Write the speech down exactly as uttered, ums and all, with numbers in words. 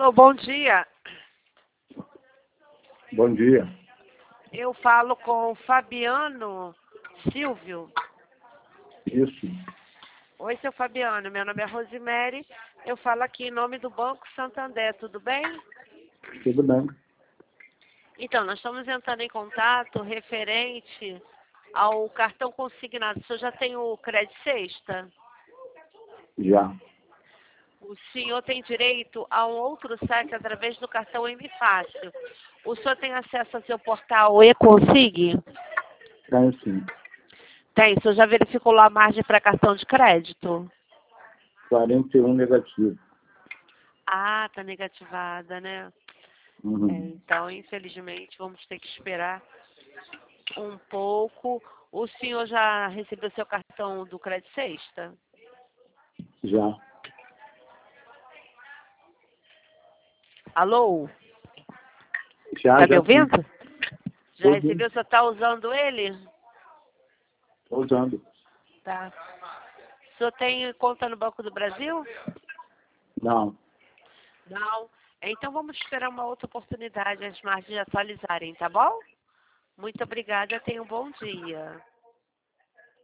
Alô, bom dia. Bom dia. Eu falo com o Fabiano Silvio. Isso. Oi, seu Fabiano. Meu nome é Rosemary. Eu falo aqui em nome do Banco Santander. Tudo bem? Tudo bem. Então, nós estamos entrando em contato referente ao cartão consignado. O senhor já tem o Crédito Sexta? Já. O senhor tem direito a um outro saque através do cartão M Fácil. O senhor tem acesso ao seu portal E-Consig? Tenho sim. Tem. O senhor já verificou lá a margem para cartão de crédito? quarenta e um negativo. Ah, tá negativada, né? Uhum. É, então, infelizmente, vamos ter que esperar um pouco. O senhor já recebeu seu cartão do Crédito Sexta? Já. Alô? Já, Tá me já sim. ouvindo? Já Tô recebeu? O senhor está usando ele? Tô usando. Tá. O senhor tem conta no Banco do Brasil? Não. Não. Então vamos esperar uma outra oportunidade, as margens atualizarem, tá bom? Muito obrigada, tenha um bom dia.